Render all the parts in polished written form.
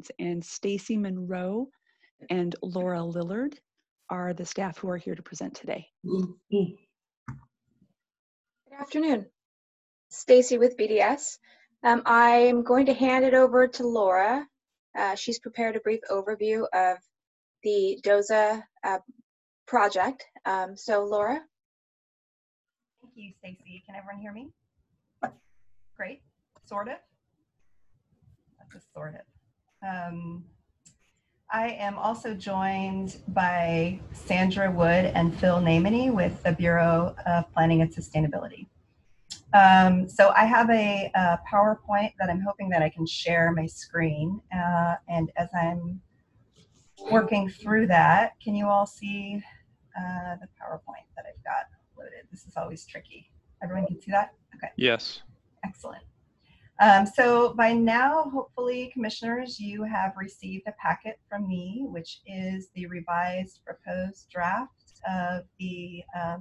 Designs, and Stacy Monroe and Laura Lillard are the staff who are here to present today. Good afternoon. Stacy with BDS. I'm going to hand it over to Laura. She's prepared a brief overview of the DOZA project. So Laura. Thank you, Stacy. Can everyone hear me? Great. Sort of. That's a sort of. I am also joined by Sandra Wood and Phil Namany with the Bureau of Planning and Sustainability. So I have a PowerPoint that I'm hoping that I can share my screen. And as I'm working through that, can you all see the PowerPoint that I've got loaded? This is always tricky. Everyone can see that? Okay. Yes. Excellent. So by now, hopefully, commissioners, you have received a packet from me, which is the revised proposed draft of the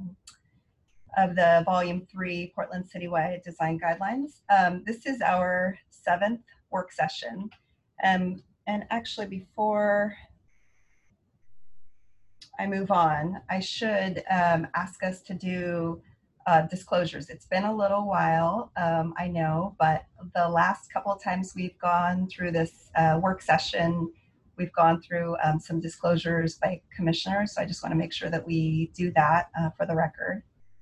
Volume 3 Portland Citywide Design Guidelines. This is our 7th work session. And actually, before I move on, I should ask us to do disclosures. It's been a little while, I know, but the last couple of times we've gone through this work session, we've gone through some disclosures by commissioners. So I just want to make sure that we do that for the record.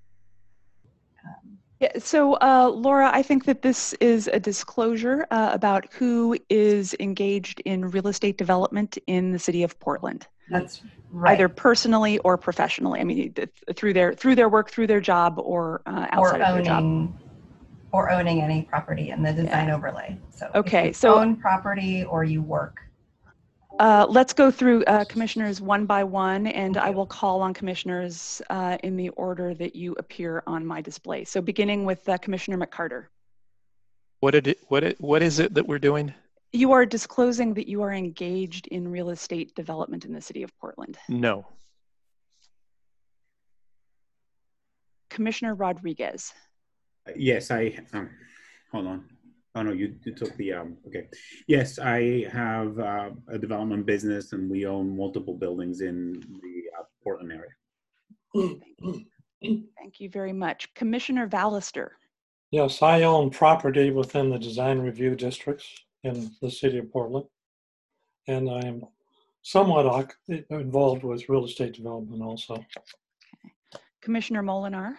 Yeah, so Laura, I think that this is a disclosure about who is engaged in real estate development in the city of Portland. That's right. Either personally or professionally. I mean, through their work, through their job, or outside of their job. Or owning any property in the design overlay. So okay, if you own property or you work. Let's go through commissioners one by one, and I will call on commissioners in the order that you appear on my display. So beginning with Commissioner McCarter. What is it that we're doing? You are disclosing that you are engaged in real estate development in the city of Portland. No. Commissioner Rodriguez. Yes, hold on. Oh no, you took the, okay. Yes, I have a development business and we own multiple buildings in the Portland area. Thank you very much. Commissioner Vallister. Yes, I own property within the design review districts in the city of Portland. And I am somewhat involved with real estate development also. Okay. Commissioner Molinar.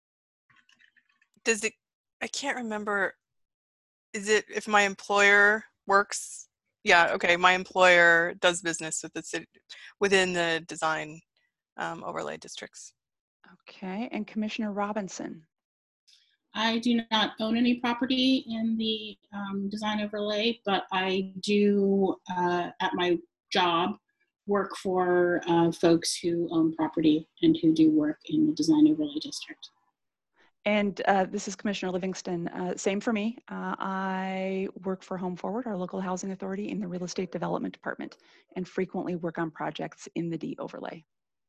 I can't remember, is it if my employer works? Yeah, okay, my employer does business with the city, within the design overlay districts. Okay, and Commissioner Robinson. I do not own any property in the design overlay, but I do, at my job, work for folks who own property and who do work in the design overlay district. And this is Commissioner Livingston. Same for me. I work for Home Forward, our local housing authority, in the real estate development department, and frequently work on projects in the D overlay.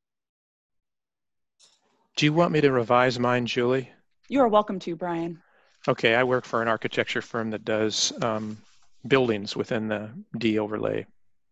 Do you want me to revise mine, Julie? You are welcome to, Brian. Okay, I work for an architecture firm that does buildings within the D overlay.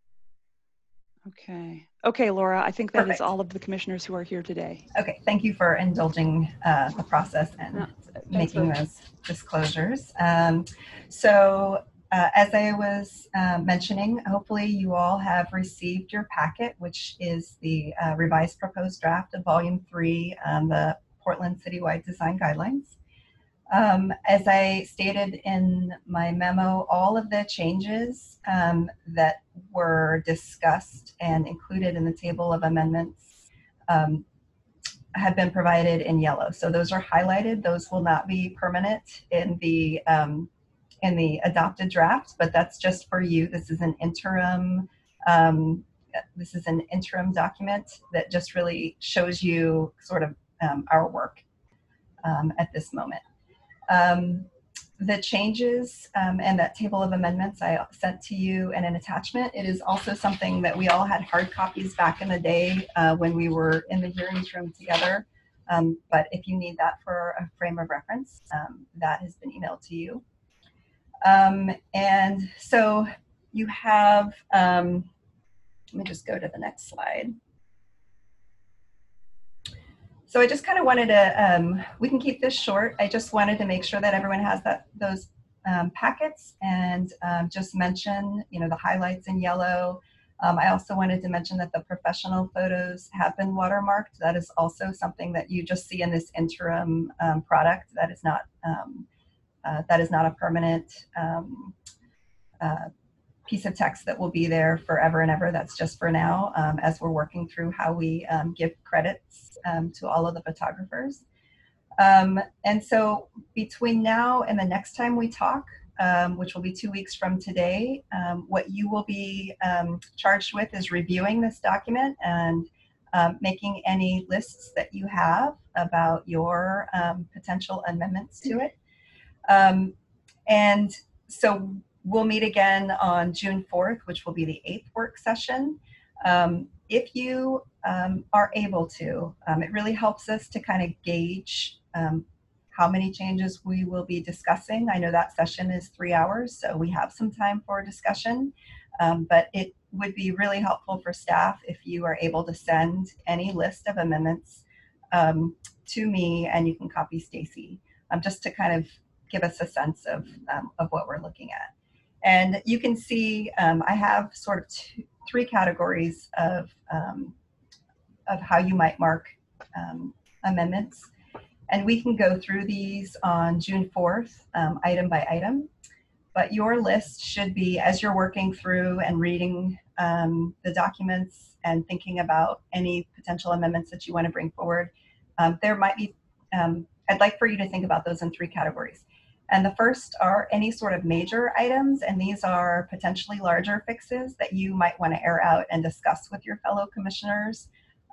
Okay. Okay, Laura, I think that Perfect. is all of the commissioners who are here today. Okay, thank you for indulging the process and making those disclosures. So as I was mentioning, hopefully you all have received your packet, which is the revised proposed draft of Volume 3, the Portland Citywide Design Guidelines. As I stated in my memo, all of the changes that were discussed and included in the table of amendments have been provided in yellow. So those are highlighted. Those will not be permanent in the adopted draft, but that's just for you. This is an interim. This is an interim document that just really shows you sort of our work at this moment. The changes and that table of amendments I sent to you in an attachment. It is also something that we all had hard copies back in the day when we were in the hearings room together. But if you need that for a frame of reference, that has been emailed to you. And so you have, let me just go to the next slide. So I just kind of wanted to, we can keep this short. I just wanted to make sure that everyone has those packets, and just mention, the highlights in yellow. I also wanted to mention that the professional photos have been watermarked. That is also something that you just see in this interim product. That is not a permanent piece of text that will be there forever and ever. That's just for now, as we're working through how we give credits to all of the photographers. And so between now and the next time we talk, which will be 2 weeks from today, what you will be charged with is reviewing this document and making any lists that you have about your potential amendments to it. And so we'll meet again on June 4th, which will be the 8th work session. If you are able to, it really helps us to kind of gauge how many changes we will be discussing. I know that session is 3 hours, so we have some time for discussion, but it would be really helpful for staff if you are able to send any list of amendments to me, and you can copy Stacy, just to kind of give us a sense of what we're looking at. And you can see I have sort of 3 categories of how you might mark amendments. And we can go through these on June 4th, item by item. But your list should be, as you're working through and reading the documents and thinking about any potential amendments that you want to bring forward, there might be, I'd like for you to think about those in 3 categories. And the first are any sort of major items, and these are potentially larger fixes that you might want to air out and discuss with your fellow commissioners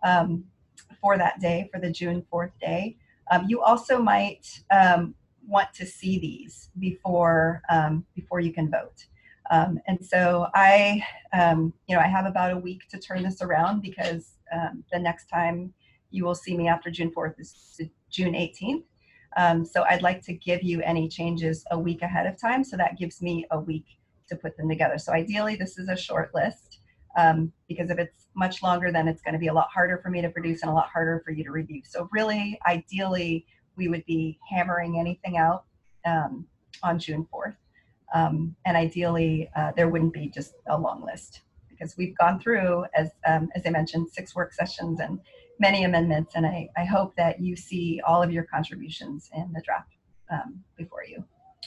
for that day, for the June 4th day. You also might want to see these before you can vote. And so I have about a week to turn this around, because the next time you will see me after June 4th is June 18th. So I'd like to give you any changes a week ahead of time, so that gives me a week to put them together. So ideally, this is a short list, because if it's much longer, then it's going to be a lot harder for me to produce and a lot harder for you to review. So really, ideally, we would be hammering anything out on June 4th. And ideally, there wouldn't be just a long list, because we've gone through, as I mentioned, 6 work sessions and many amendments, and I hope that you see all of your contributions in the draft before you.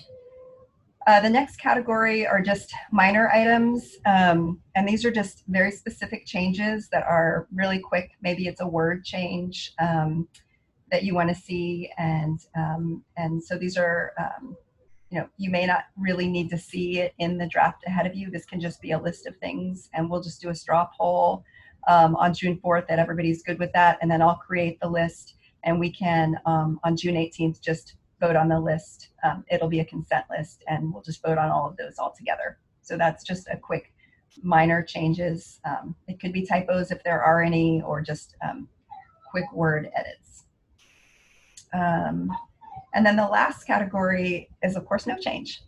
The next category are just minor items, and these are just very specific changes that are really quick. Maybe it's a word change that you want to see, and so these are, you may not really need to see it in the draft ahead of you. This can just be a list of things, and we'll just do a straw poll on June 4th that everybody's good with that, and then I'll create the list, and we can on June 18th just vote on the list. It'll be a consent list, and we'll just vote on all of those all together. So that's just a quick minor changes. It could be typos if there are any, or just quick word edits. And then the last category is, of course, no change.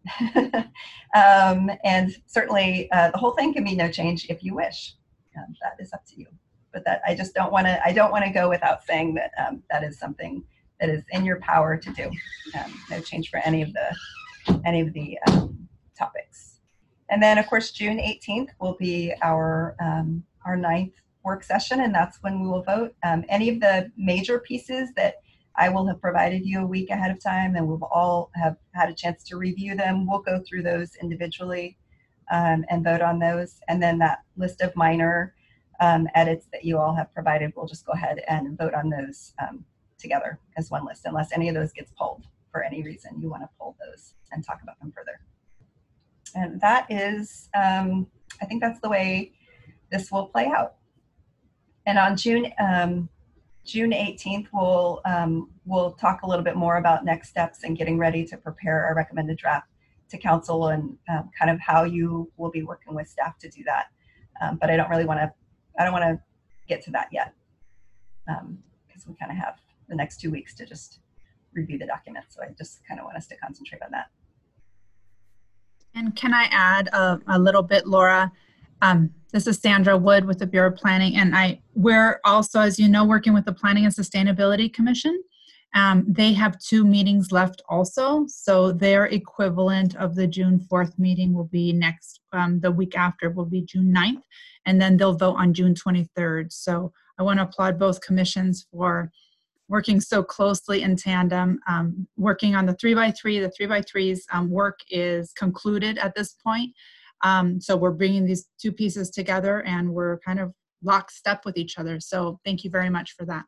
And certainly the whole thing can be no change if you wish. That is up to you. But that I don't want to go without saying that that is something that is in your power to do. No change for any of the topics. And then, of course, June 18th will be our 9th work session, and that's when we will vote. Any of the major pieces that I will have provided you a week ahead of time, and we'll all have had a chance to review them. We'll go through those individually and vote on those. And then that list of minor edits that you all have provided, we'll just go ahead and vote on those together as one list, unless any of those gets pulled for any reason. You want to pull those and talk about them further. And that is, I think that's the way this will play out. And on June 18th, we'll talk a little bit more about next steps and getting ready to prepare our recommended draft to council, and kind of how you will be working with staff to do that. But I don't want to get to that yet, because we kind of have the next 2 weeks to just review the document. So I just kind of want us to concentrate on that. And can I add a little bit, Laura? This is Sandra Wood with the Bureau of Planning, and we're also, as you know, working with the Planning and Sustainability Commission. They have 2 meetings left also, so their equivalent of the June 4th meeting will be next, the week after will be June 9th, and then they'll vote on June 23rd. So I want to applaud both commissions for working so closely in tandem, working on the 3x3. The 3x3's work is concluded at this point. So we're bringing these 2 pieces together and we're kind of lockstep with each other. So thank you very much for that.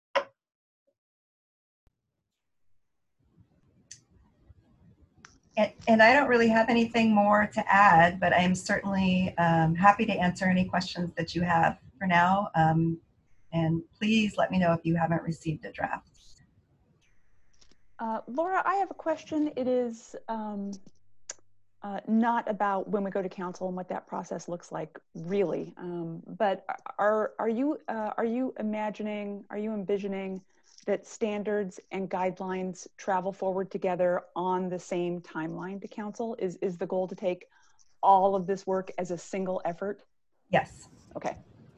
And I don't really have anything more to add, but I'm certainly happy to answer any questions that you have for now. And please let me know if you haven't received a draft. Laura, I have a question. It is not about when we go to council and what that process looks like, really. But are you envisioning that standards and guidelines travel forward together on the same timeline to council? Is the goal to take all of this work as a single effort? Yes. Okay.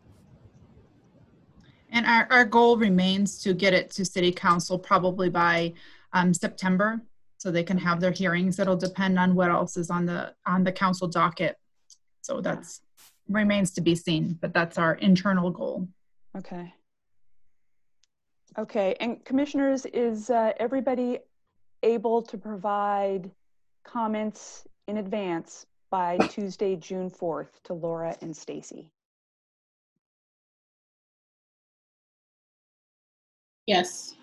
And our goal remains to get it to City Council probably by September, so they can have their hearings. It'll depend on what else is on the council docket. So that's remains to be seen, but that's our internal goal. Okay. Okay, and commissioners, is everybody able to provide comments in advance by Tuesday, June 4th to Laura and Stacy? Yes.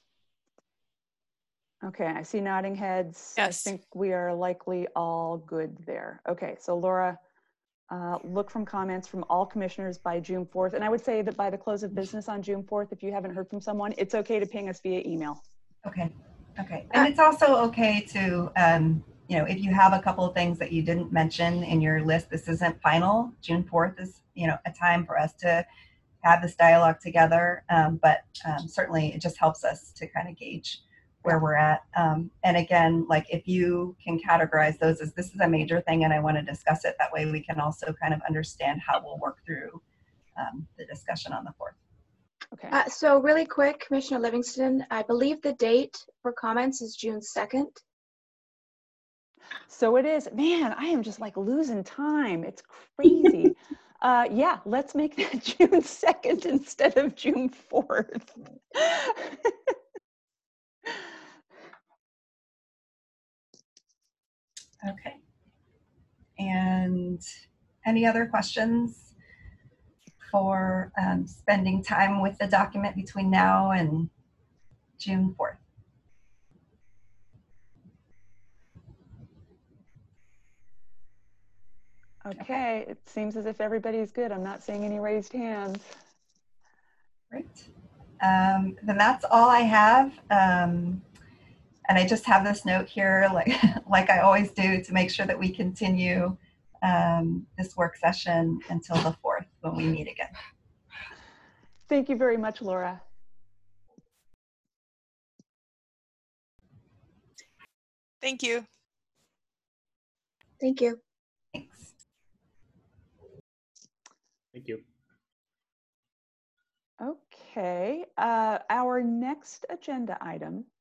Okay, I see nodding heads. Yes. I think we are likely all good there. Okay, so Laura, look from comments from all commissioners by June 4th. And I would say that by the close of business on June 4th, if you haven't heard from someone, it's okay to ping us via email. Okay. Okay. And it's also okay to, you know, if you have a couple of things that you didn't mention in your list, this isn't final. June 4th is, you know, a time for us to have this dialogue together. But certainly it just helps us to kind of gauge where we're at. And again, like if you can categorize those as this is a major thing and I want to discuss it, that way we can also kind of understand how we'll work through the discussion on the 4th. Okay. So really quick, Commissioner Livingston, I believe the date for comments is June 2nd. So it is. Man, I am just like losing time. It's crazy. Yeah, let's make that June 2nd instead of June 4th. Okay. And any other questions for spending time with the document between now and June 4th? Okay, it seems as if everybody's good. I'm not seeing any raised hands. Great. Then that's all I have. And I just have this note here, like I always do, to make sure that we continue this work session until the 4th when we meet again. Thank you very much, Laura. Thank you. Thank you. Thanks. Thank you. Okay, our next agenda item